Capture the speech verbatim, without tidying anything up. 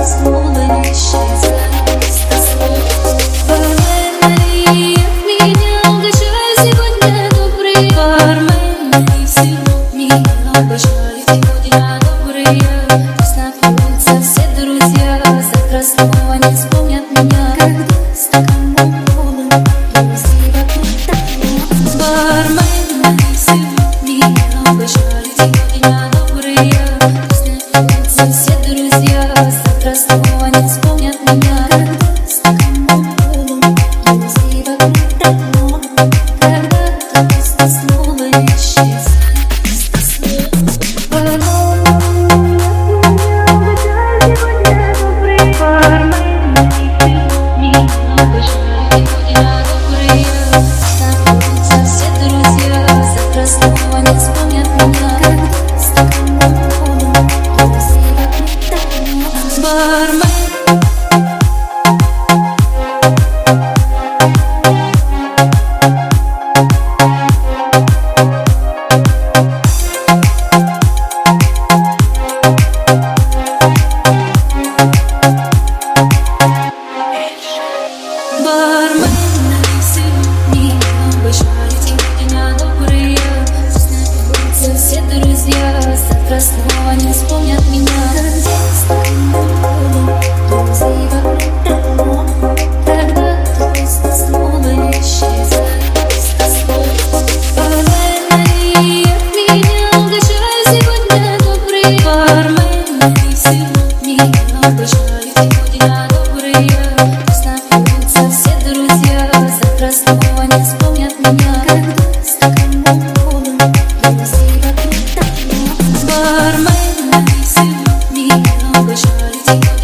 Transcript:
заснула, исчезает слов. Бармен, от меня угощай сегодня добрый. Бармен, меня угощай сегодня добрые. Пусть напьются все друзья, завтра снова не вспомнят меня. Когда стакан мой полон, друзей вокруг так много. Бармен, меня угощай сегодня добрые. Пусть напьются все друзья, завтра снова не вспомнят меня. Когда стакан мой полон, друзей вокруг так много. Когда ты заснула, исчезает завтра снова не вспомнят меня. Друзей вокруг так много. Когда ты заснула, исчезает слов. Бармен, от меня угощай сегодня добрый. Бармен, меня угощай сегодня добрые. Пусть напьются все друзья, завтра снова не вспомнят меня. Когда стакан мой полон, друзей вокруг так много. Бармен, меня угощай сегодня.